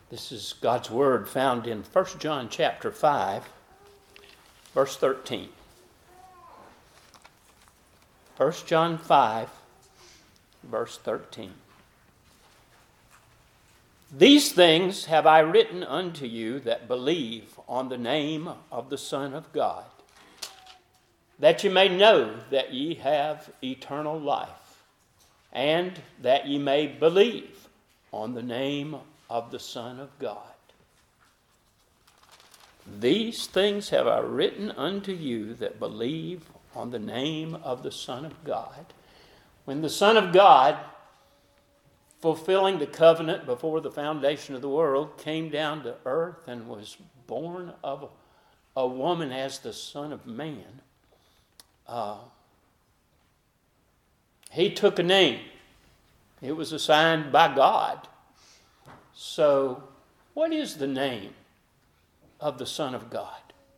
This is God's Word found in 1 John chapter 5, verse 13. 1 John 5, verse 13. These things have I written unto you that believe on the name of the Son of God, that ye may know that ye have eternal life, and that ye may believe on the name of the Son of God. These things have I written unto you that believe on the name of the Son of God. When the Son of God, fulfilling the covenant before the foundation of the world, came down to earth and was born of a woman as the Son of Man, he took a name. It was assigned by God. So, what is the name of the Son of God?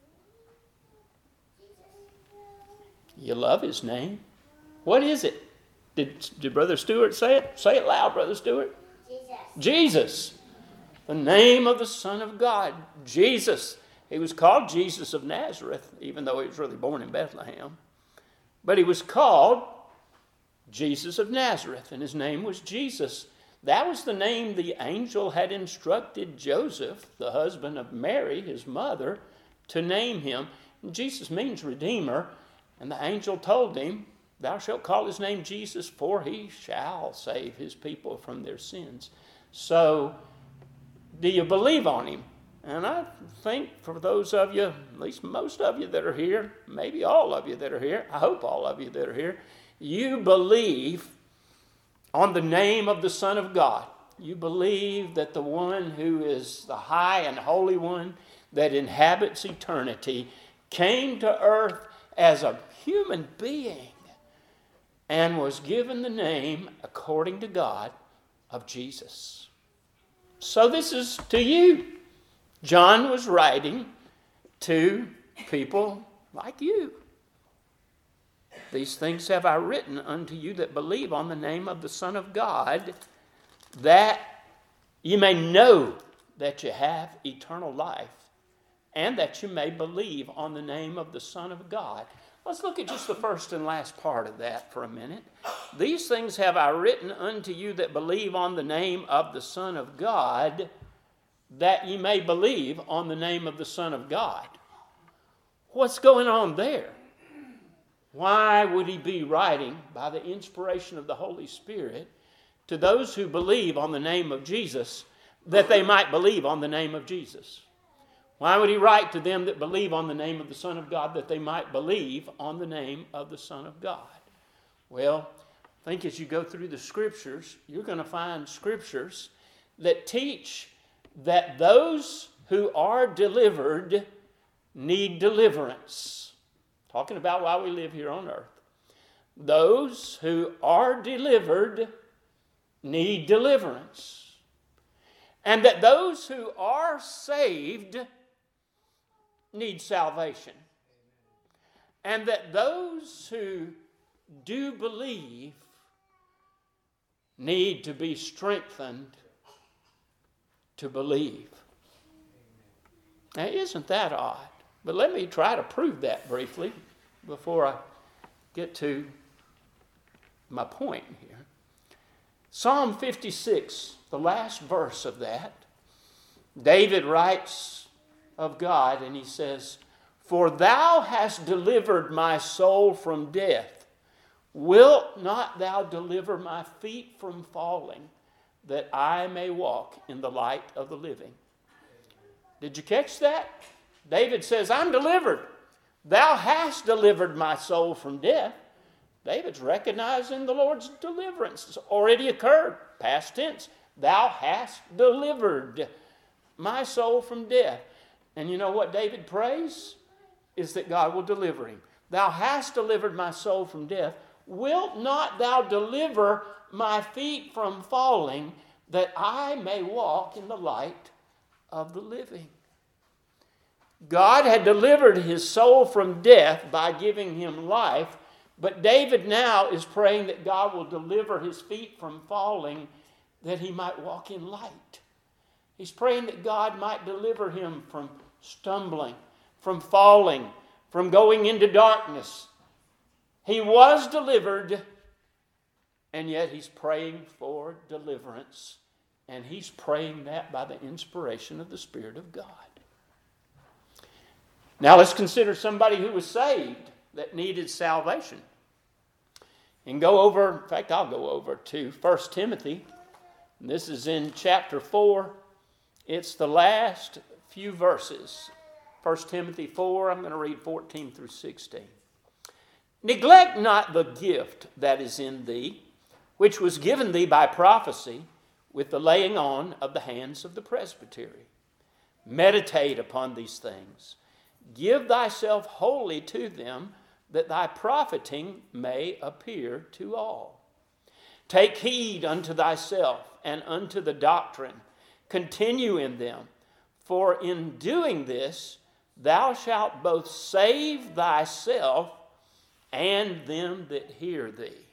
You love his name. What is it? Did Brother Stewart say it? Say it loud, Brother Stewart. Jesus. The name of the Son of God. Jesus. He was called Jesus of Nazareth, even though he was really born in Bethlehem. But he was called Jesus of Nazareth, and his name was Jesus. That was the name the angel had instructed Joseph, the husband of Mary, his mother, to name him. And Jesus means Redeemer, and the angel told him, "Thou shalt call his name Jesus, for he shall save his people from their sins." So, do you believe on him? And I think for those of you, at least most of you that are here, maybe all of you that are here, I hope all of you that are here, you believe on the name of the Son of God. You believe that the one who is the high and holy one that inhabits eternity came to earth as a human being and was given the name, according to God, of Jesus. So this is to you. John was writing to people like you. These things have I written unto you that believe on the name of the Son of God, that ye may know that you have eternal life, and that you may believe on the name of the Son of God. Let's look at just the first and last part of that for a minute. These things have I written unto you that believe on the name of the Son of God, that ye may believe on the name of the Son of God. What's going on there? Why would he be writing by the inspiration of the Holy Spirit to those who believe on the name of Jesus, that they might believe on the name of Jesus? Why would he write to them that believe on the name of the Son of God, that they might believe on the name of the Son of God? Well, I think as you go through the Scriptures, you're going to find Scriptures that teach that those who are delivered need deliverance. Talking about why we live here on earth. Those who are delivered need deliverance. And that those who are saved need salvation. And that those who do believe need to be strengthened to believe. Now, isn't that odd? But let me try to prove that briefly before I get to my point here. Psalm 56, the last verse of that, David writes of God and he says, "For thou hast delivered my soul from death. Wilt not thou deliver my feet from falling, that I may walk in the light of the living?" Did you catch that? David says, "I'm delivered. Thou hast delivered my soul from death." David's recognizing the Lord's deliverance. It's already occurred. Past tense. Thou hast delivered my soul from death. And you know what David prays? Is that God will deliver him. Thou hast delivered my soul from death. Wilt not thou deliver my feet from falling, that I may walk in the light of the living? God had delivered his soul from death by giving him life, but David now is praying that God will deliver his feet from falling, that he might walk in light. He's praying that God might deliver him from stumbling, from falling, from going into darkness. He was delivered, and yet he's praying for deliverance. And he's praying that by the inspiration of the Spirit of God. Now let's consider somebody who was saved that needed salvation. And in fact, I'll go over to 1 Timothy. This is in chapter 4. It's the last few verses. 1 Timothy 4, I'm going to read 14 through 16. Neglect not the gift that is in thee, which was given thee by prophecy, with the laying on of the hands of the presbytery. Meditate upon these things. Give thyself wholly to them, that thy profiting may appear to all. Take heed unto thyself and unto the doctrine. Continue in them, for in doing this thou shalt both save thyself and them that hear thee.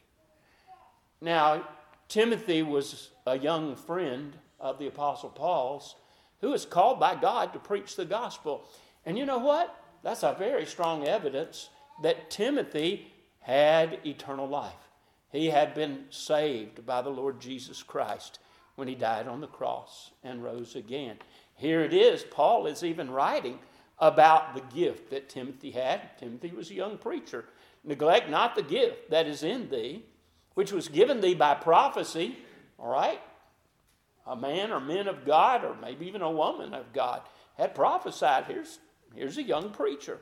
Now, Timothy was a young friend of the Apostle Paul's who was called by God to preach the gospel. And you know what? That's a very strong evidence that Timothy had eternal life. He had been saved by the Lord Jesus Christ when he died on the cross and rose again. Here it is. Paul is even writing about the gift that Timothy had. Timothy was a young preacher. Neglect not the gift that is in thee, which was given thee by prophecy. All right? A man or men of God, or maybe even a woman of God, had prophesied. Here's a young preacher.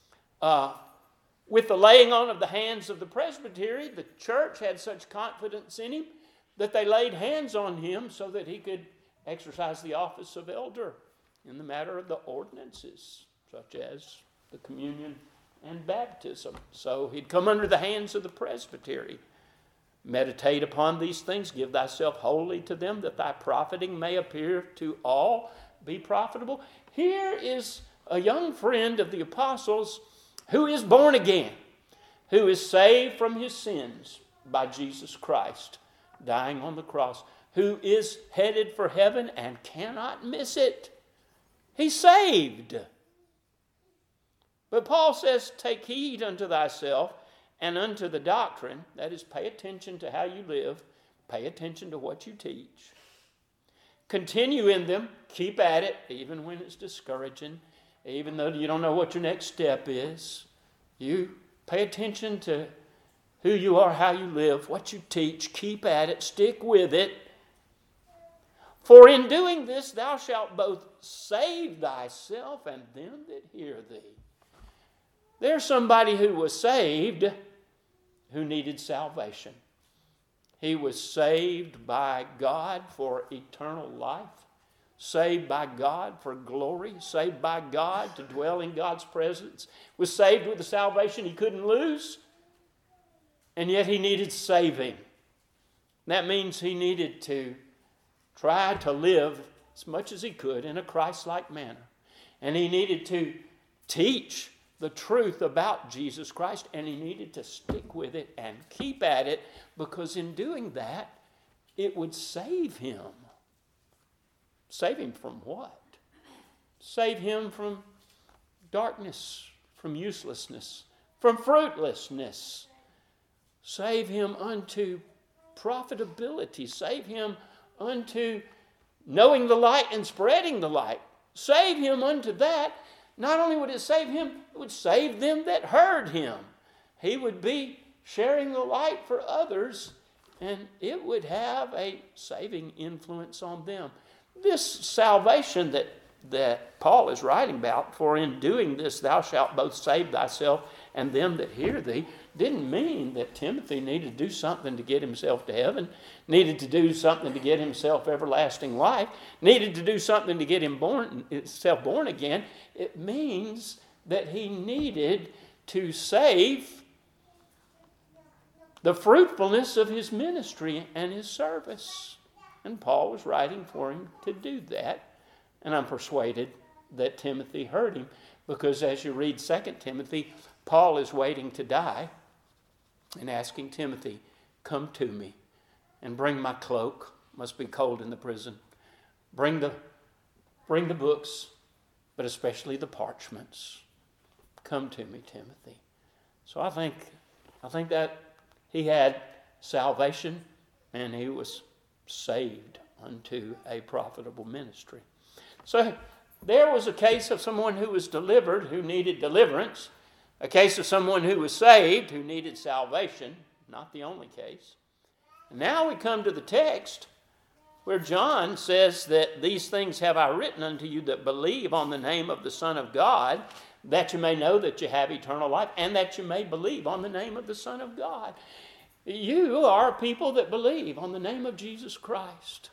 With the laying on of the hands of the presbytery, the church had such confidence in him that they laid hands on him so that he could exercise the office of elder in the matter of the ordinances, such as the communion and baptism. So he'd come under the hands of the presbytery. Meditate upon these things, give thyself wholly to them, that thy profiting may appear to all. Be profitable. Here is a young friend of the apostles who is born again, who is saved from his sins by Jesus Christ dying on the cross, who is headed for heaven and cannot miss it. He's saved. But Paul says, take heed unto thyself and unto the doctrine. That is, pay attention to how you live. Pay attention to what you teach. Continue in them. Keep at it, even when it's discouraging. Even though you don't know what your next step is. You pay attention to who you are, how you live, what you teach. Keep at it. Stick with it. For in doing this thou shalt both save thyself and them that hear thee. There's somebody who was saved who needed salvation. He was saved by God for eternal life. Saved by God for glory. Saved by God to dwell in God's presence. Was saved with a salvation he couldn't lose. And yet he needed saving. That means he needed to try to live as much as he could in a Christ-like manner. And he needed to teach the truth about Jesus Christ, and he needed to stick with it and keep at it, because in doing that, it would save him. Save him from what? Save him from darkness, from uselessness, from fruitlessness. Save him unto profitability. Save him unto knowing the light and spreading the light. Save him unto that. Not only would it save him, it would save them that heard him. He would be sharing the light for others, and it would have a saving influence on them. This salvation that Paul is writing about, for in doing this thou shalt both save thyself and them that hear thee, didn't mean that Timothy needed to do something to get himself to heaven, needed to do something to get himself everlasting life, needed to do something to get himself born again. It means that he needed to save the fruitfulness of his ministry and his service. And Paul was writing for him to do that. And I'm persuaded that Timothy heard him, because as you read 2 Timothy, Paul is waiting to die and asking Timothy, come to me and bring my cloak. Must be cold in the prison. Bring the Bring the books, but especially the parchments. Come to me, Timothy. So I think that he had salvation and he was saved unto a profitable ministry. So there was a case of someone who was delivered, who needed deliverance. A case of someone who was saved, who needed salvation. Not the only case. And now we come to the text where John says that these things have I written unto you that believe on the name of the Son of God, that you may know that you have eternal life, and that you may believe on the name of the Son of God. You are people that believe on the name of Jesus Christ.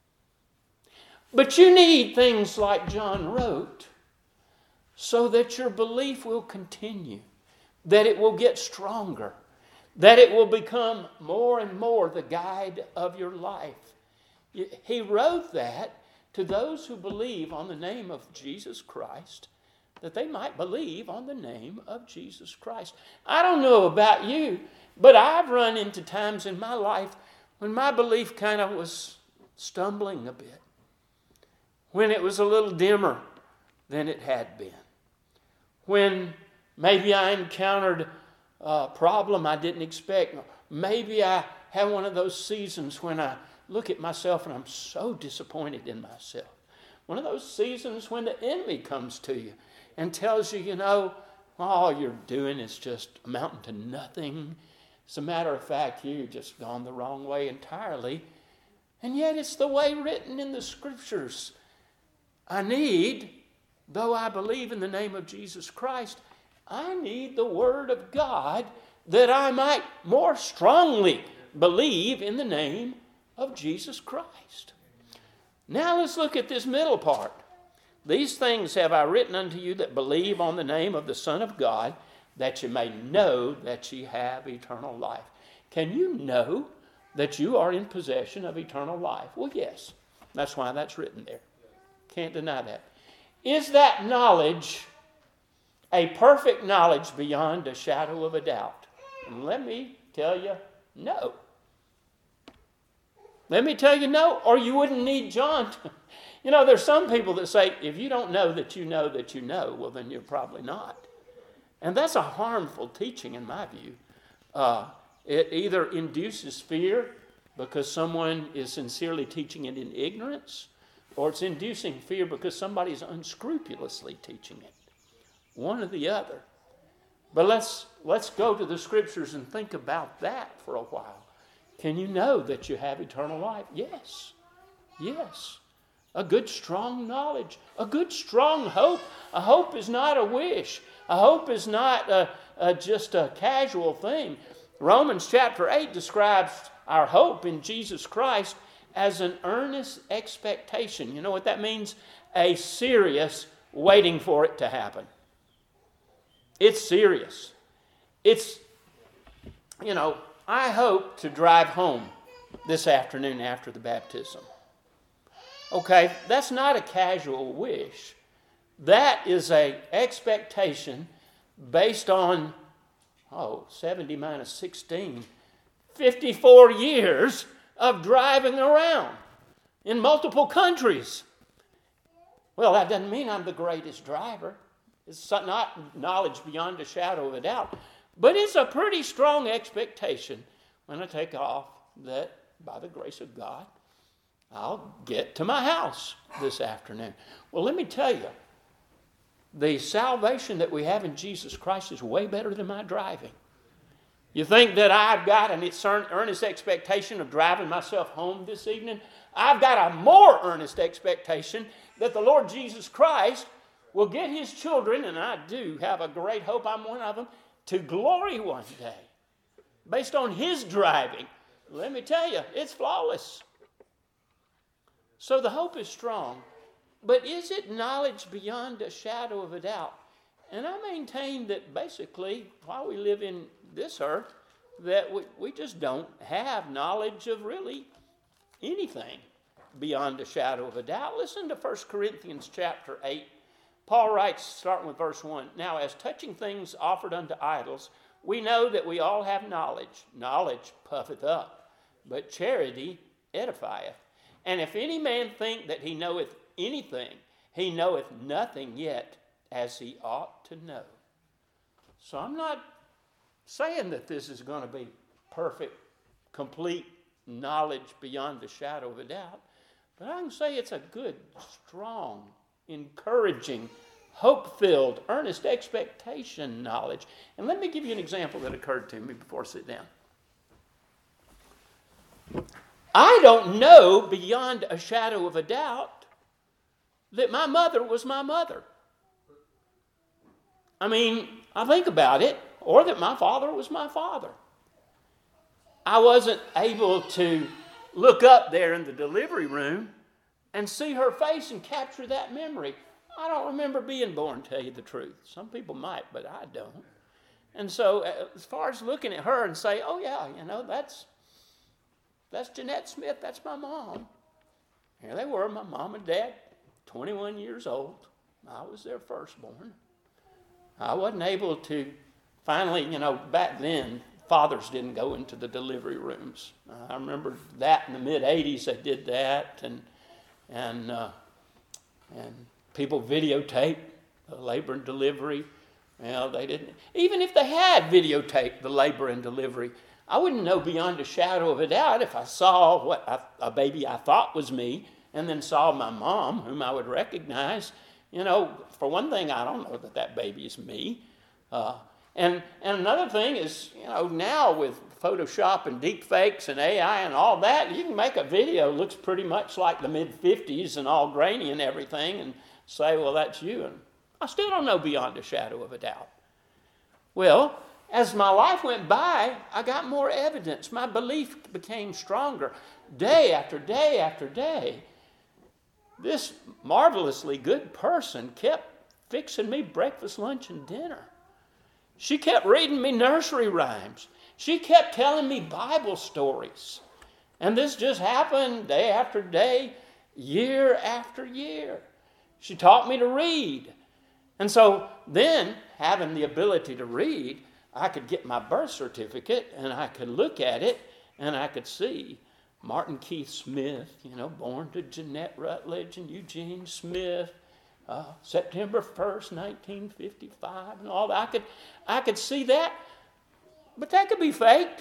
But you need things like John wrote so that your belief will continue, that it will get stronger, that it will become more and more the guide of your life. He wrote that to those who believe on the name of Jesus Christ, that they might believe on the name of Jesus Christ. I don't know about you, but I've run into times in my life when my belief kind of was stumbling a bit, when it was a little dimmer than it had been, when maybe I encountered a problem I didn't expect. Maybe I had one of those seasons when I look at myself and I'm so disappointed in myself. One of those seasons when the enemy comes to you and tells you, all you're doing is just amounting to nothing. As a matter of fact, you've just gone the wrong way entirely. And yet it's the way written in the Scriptures. I need, though I believe in the name of Jesus Christ, I need the Word of God that I might more strongly believe in the name of Jesus Christ. Now let's look at this middle part. These things have I written unto you that believe on the name of the Son of God, that you may know that ye have eternal life. Can you know that you are in possession of eternal life? Well, yes. That's why that's written there. Can't deny that. Is that knowledge a perfect knowledge beyond a shadow of a doubt? And let me tell you, no. Let me tell you no, or you wouldn't need John. There's some people that say, if you don't know that you know that you know, well, then you're probably not. And that's a harmful teaching in my view. It either induces fear because someone is sincerely teaching it in ignorance, or it's inducing fear because somebody's unscrupulously teaching it. One or the other. But let's go to the Scriptures and think about that for a while. Can you know that you have eternal life? Yes. Yes. A good strong knowledge. A good strong hope. A hope is not a wish. A hope is not just a casual thing. Romans chapter 8 describes our hope in Jesus Christ as an earnest expectation. You know what that means? A serious waiting for it to happen. It's serious. It's, I hope to drive home this afternoon after the baptism. Okay, that's not a casual wish. That is an expectation based on, 70 minus 16, 54 years of driving around in multiple countries. Well, that doesn't mean I'm the greatest driver. It's not knowledge beyond a shadow of a doubt. But it's a pretty strong expectation when I take off that, by the grace of God, I'll get to my house this afternoon. Well, let me tell you, the salvation that we have in Jesus Christ is way better than my driving. You think that I've got an earnest expectation of driving myself home this evening? I've got a more earnest expectation that the Lord Jesus Christ will get His children, and I do have a great hope I'm one of them, to glory one day. Based on His driving. Let me tell you, it's flawless. So the hope is strong. But is it knowledge beyond a shadow of a doubt? And I maintain that basically, while we live in this earth, that we just don't have knowledge of really anything beyond a shadow of a doubt. Listen to 1 Corinthians chapter 8. Paul writes, starting with verse 1, Now as touching things offered unto idols, we know that we all have knowledge. Knowledge puffeth up, but charity edifieth. And if any man think that he knoweth anything, he knoweth nothing yet as he ought to know. So I'm not saying that this is going to be perfect, complete knowledge beyond a shadow of a doubt, but I can say it's a good, strong, encouraging, hope-filled, earnest expectation knowledge. And let me give you an example that occurred to me before I sit down. I don't know beyond a shadow of a doubt that my mother was my mother. I mean, I think about it, or that my father was my father. I wasn't able to look up there in the delivery room and see her face and capture that memory. I don't remember being born, to tell you the truth. Some people might, but I don't. And so as far as looking at her and say, oh yeah, that's Jeanette Smith, that's my mom. Here they were, my mom and dad, 21 years old. I was their firstborn. I wasn't able to finally, back then, fathers didn't go into the delivery rooms. I remember that in the mid-'80s they did that, and people videotaped the labor and delivery. They didn't. Even if they had videotaped the labor and delivery, I wouldn't know beyond a shadow of a doubt if I saw a baby I thought was me and then saw my mom, whom I would recognize. For one thing, I don't know that baby is me. And another thing is, now with Photoshop and deep fakes and AI and all that, you can make a video that looks pretty much like the mid-'50s and all grainy and everything and say, well, that's you. And I still don't know beyond a shadow of a doubt. Well, as my life went by, I got more evidence. My belief became stronger. Day after day after day, this marvelously good person kept fixing me breakfast, lunch, and dinner. She kept reading me nursery rhymes. She kept telling me Bible stories. And this just happened day after day, year after year. She taught me to read. And so then, having the ability to read, I could get my birth certificate and I could look at it and I could see Martin Keith Smith, born to Jeanette Rutledge and Eugene Smith, September 1st, 1955, and all that. I could see that, but that could be faked.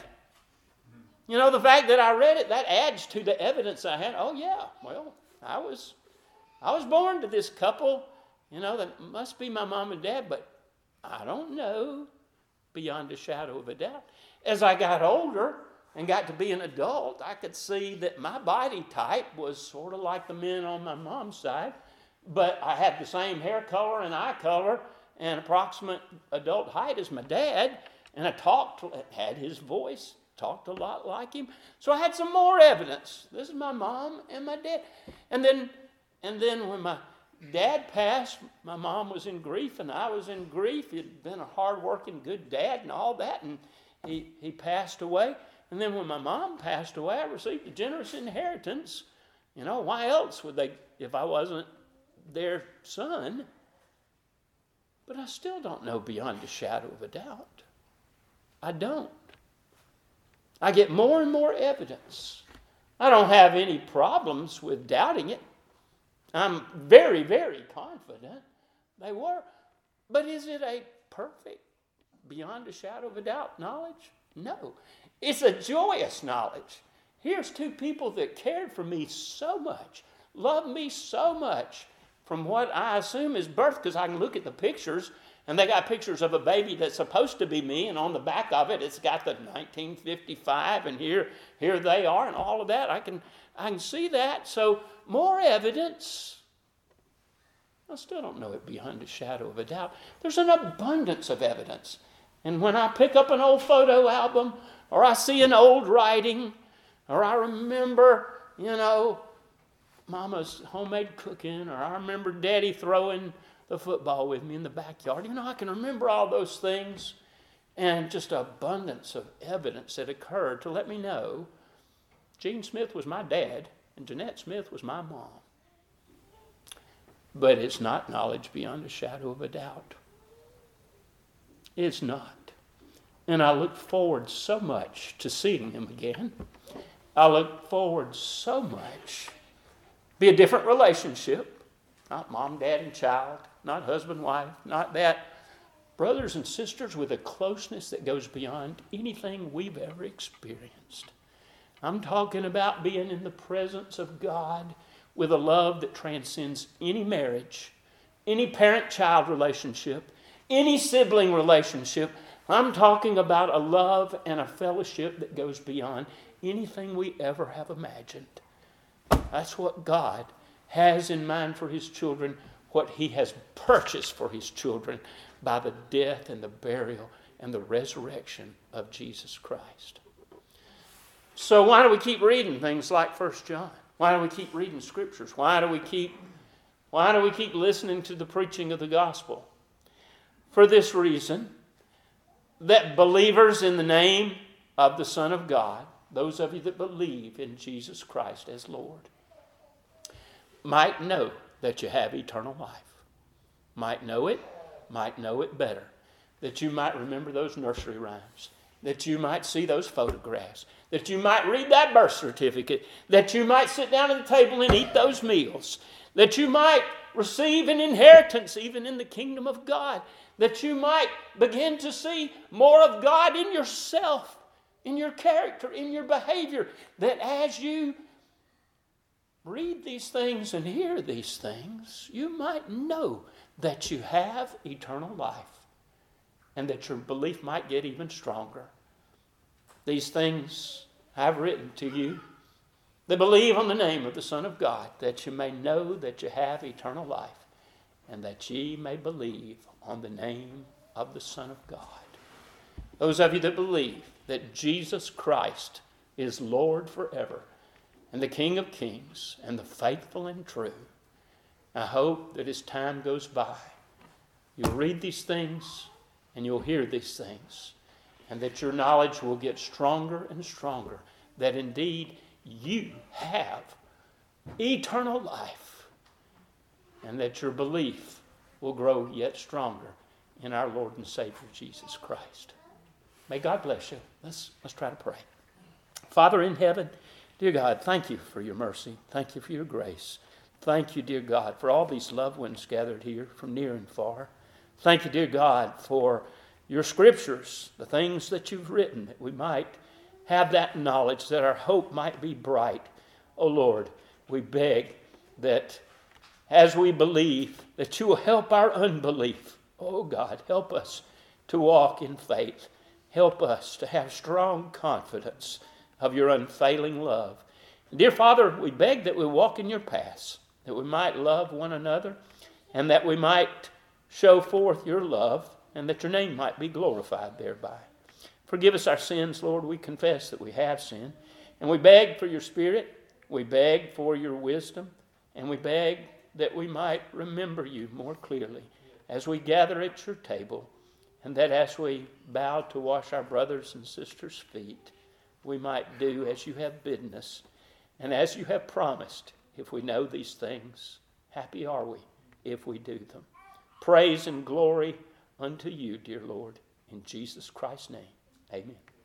The fact that I read it, that adds to the evidence I had. Oh yeah, well, I was born to this couple, that must be my mom and dad, but I don't know beyond a shadow of a doubt. As I got older and got to be an adult, I could see that my body type was sort of like the men on my mom's side, but I had the same hair color and eye color and approximate adult height as my dad, and I had his voice, talked a lot like him. So I had some more evidence. This is my mom and my dad. And then when my dad passed, my mom was in grief and I was in grief. He'd been a hard-working, good dad and all that, and he passed away. And then when my mom passed away, I received a generous inheritance. Why else would they, if I wasn't their son? But I still don't know beyond a shadow of a doubt. I don't. I get more and more evidence. I don't have any problems with doubting it. I'm very, very confident they were. But is it a perfect, beyond a shadow of a doubt knowledge? No. It's a joyous knowledge. Here's two people that cared for me so much, loved me so much, from what I assume is birth, because I can look at the pictures, and they got pictures of a baby that's supposed to be me, and on the back of it, it's got the 1955, and here they are, and all of that. I can see that. So more evidence. I still don't know it beyond a shadow of a doubt. There's an abundance of evidence. And when I pick up an old photo album, or I see an old writing, or I remember, Mama's homemade cooking, or I remember Daddy throwing the football with me in the backyard. I can remember all those things, and just an abundance of evidence that occurred to let me know Gene Smith was my dad and Jeanette Smith was my mom. But it's not knowledge beyond a shadow of a doubt. It's not. And I look forward so much to seeing him again. I look forward so much. Be a different relationship. Not mom, dad, and child. Not husband, wife. Not that. Brothers and sisters with a closeness that goes beyond anything we've ever experienced. I'm talking about being in the presence of God with a love that transcends any marriage, any parent-child relationship, any sibling relationship. I'm talking about a love and a fellowship that goes beyond anything we ever have imagined. That's what God has in mind for his children, what he has purchased for his children by the death and the burial and the resurrection of Jesus Christ. So why do we keep reading things like 1 John? Why do we keep reading scriptures? Why do we keep listening to the preaching of the gospel? For this reason, that believers in the name of the Son of God, those of you that believe in Jesus Christ as Lord, might know that you have eternal life. Might know it better. That you might remember those nursery rhymes. That you might see those photographs. That you might read that birth certificate. That you might sit down at the table and eat those meals. That you might receive an inheritance even in the kingdom of God. That you might begin to see more of God in yourself, in your character, in your behavior. That as you read these things and hear these things, you might know that you have eternal life and that your belief might get even stronger. These things I've written to you that believe on the name of the Son of God, that you may know that you have eternal life and that ye may believe on the name of the Son of God. Those of you that believe that Jesus Christ is Lord forever and the King of Kings and the faithful and true, I hope that as time goes by, you'll read these things and you'll hear these things, and that your knowledge will get stronger and stronger, that indeed you have eternal life, and that your belief will grow yet stronger in our Lord and Savior Jesus Christ. May God bless you. Let's try to pray. Father in heaven, dear God, thank you for your mercy. Thank you for your grace. Thank you, dear God, for all these loved ones gathered here from near and far. Thank you, dear God, for your scriptures, the things that you've written, that we might have that knowledge, that our hope might be bright. Oh Lord, we beg that as we believe, that you will help our unbelief. Oh God, help us to walk in faith. Help us to have strong confidence of your unfailing love. Dear Father, we beg that we walk in your paths, that we might love one another, and that we might show forth your love, and that your name might be glorified thereby. Forgive us our sins, Lord. We confess that we have sinned, and we beg for your Spirit. We beg for your wisdom, and we beg that we might remember you more clearly as we gather at your table, and that as we bow to wash our brothers and sisters' feet, we might do as you have bidden us, and as you have promised. If we know these things, happy are we if we do them. Praise and glory unto you, dear Lord, in Jesus Christ's name. Amen.